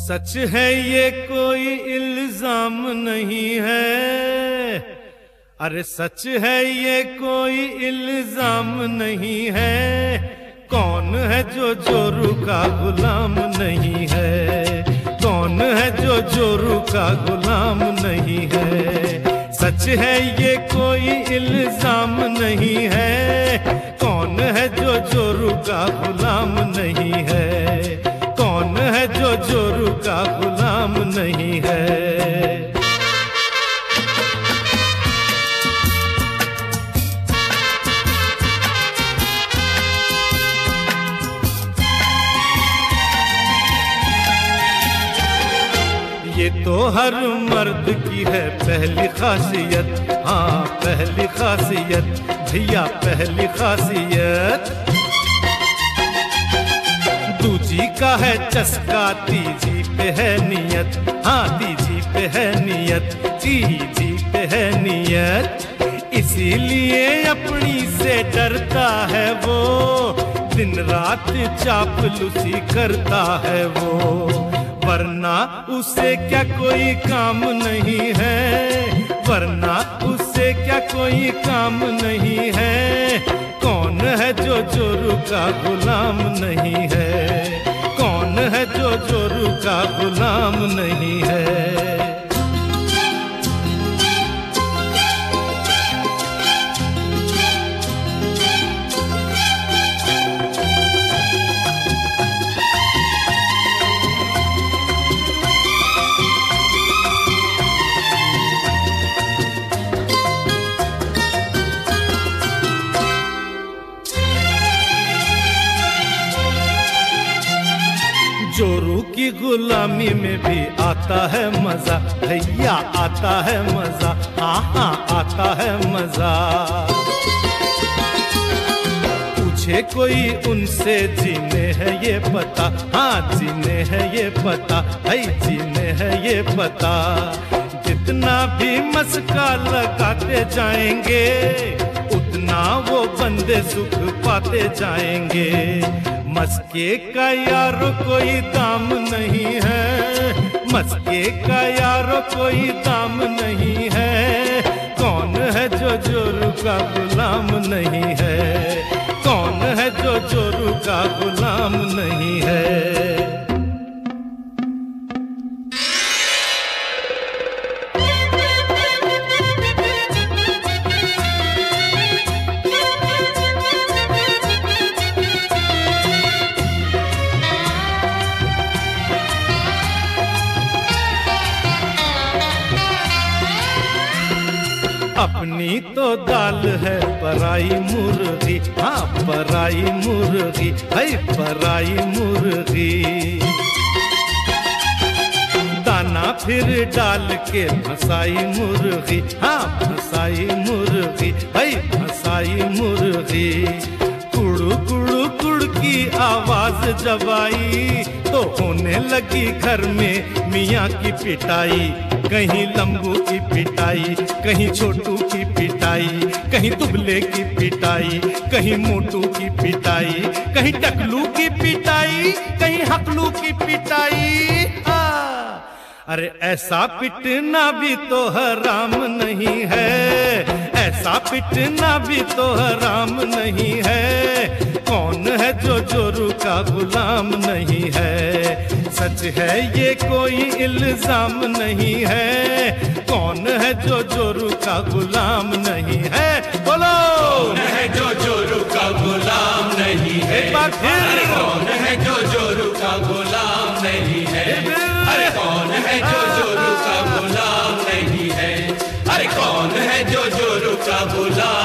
सच है ये कोई इल्जाम नहीं है, अरे सच है ये कोई इल्जाम नहीं है। कौन है जो जोरू का गुलाम नहीं है, कौन है जो जोरू का गुलाम नहीं है। सच है ये कोई इल्जाम नहीं है, कौन है जो जोरू का गुलाम नहीं है, कौन है जो जोरू का गुलाम नहीं है। ये तो हर मर्द की है पहली खासियत, हाँ पहली खासियत भैया पहली खासियत। दूजी का है चस्का तीजी पे है नियत, हाँ तीजी पे है नियत, तीजी पे है नियत। इसीलिए अपनी से डरता है वो, दिन रात चापलूसी करता है वो। वरना उसे क्या कोई काम नहीं है, वरना उसे क्या कोई काम नहीं है। कौन है जो जोरू का गुलाम नहीं है, कौन है जो जोरू का गुलाम नहीं है। जोरू की गुलामी में भी आता है मजा भैया, आता है मजा, हाँ हाँ आता है मजा। पूछे कोई उनसे जीने है ये पता, हाँ जीने है ये पता, भाई जीने है ये पता। जितना भी मस्का लगाते जाएंगे, उतना वो बंदे सुख पाते जाएंगे। मस्के का यारो कोई दाम नहीं है, मस्के का यारो कोई दाम नहीं है। कौन है जो जोरू का गुलाम नहीं है, कौन है जो जोरू का गुलाम नहीं है। अपनी तो दाल है पराई मुर्गी, हाँ पराई मुर्गी, भाई पराई मुर्गी। दाना फिर डाल के फसाई मुर्गी, हाँ फसाई मुर्गी, भाई फसाई मुर्गी। कुड़ू कुड़ू कुड़ की आवाज जब आई, तो होने लगी घर में मियाँ की पिटाई। कहीं लंबू की पिटाई, कहीं छोटू की पिटाई, कहीं दुबले की पिटाई, कहीं मोटू की पिटाई, कहीं टकलू की पिटाई, कहीं हकलू की पिटाई। अरे ऐसा पिटना भी तो हराम नहीं है, ऐसा पिटना भी तो हराम नहीं है। कौन है जो जोरू का गुलाम नहीं है। सच है ये कोई इल्जाम नहीं है, कौन है जो जोरू का गुलाम नहीं है। बोलो कौन है जो जोरू का गुलाम नहीं है, एक बार फिर कौन है जो जोरू का गुलाम नहीं है। अरे कौन है जो जोरू का गुलाम नहीं है, अरे कौन है जो जोरू का गुलाम